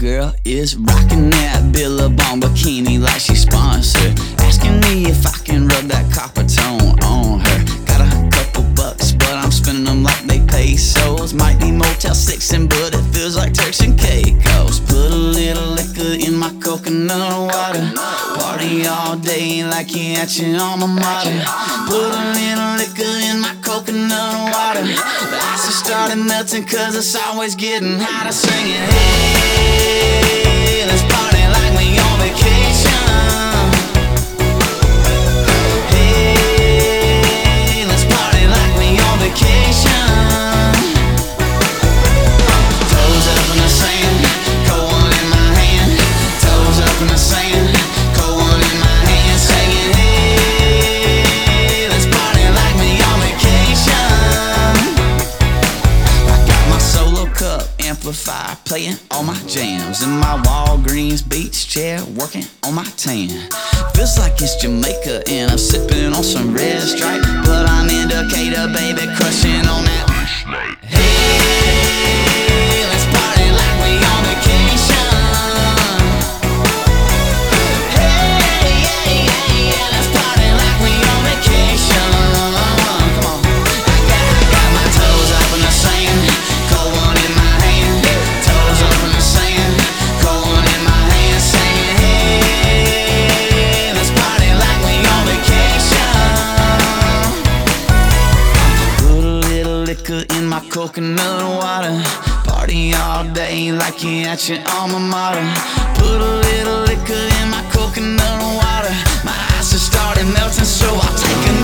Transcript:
girl is rocking that Billabong bikini like she sponsored, asking me if I can rub that copper tone on her. Got a couple bucks, but I'm spending them like they pesos. Might be Motel 6'ing, but it feels like Turks and Caicos. Put a little liquor in my coconut water, party all day like you at your alma mater. Put a little liquor in my coconut water, the ice has started melting cause it's always getting hotter. Singing, hey, let's party like we on vacation. Hey, let's party like we on vacation. Toes up in the sand, cold one in my hand. Toes up in the sand, cold one in my hand. Singing, hey, let's party like we on vacation. I got my solo cup amplifier playing all my jams, in my Walgreens beach chair working on my tan. Feels like it's Jamaica and I'm sipping on some red stripe, but I'm in Decatur, baby, crushing on that. Hey, let's party like we on vacation. Hey, yeah, yeah, yeah, let's party like we on vacation. Come on, I got my toes up in the sand, cold one in my hand. Toes up in the sand, cold one in my hand. Saying, hey, let's party like we on vacation. Put a little liquor in my coconut water, party all day like you at your alma mater. Put a little liquor in my coconut water, my ice has started melting, so I'll take a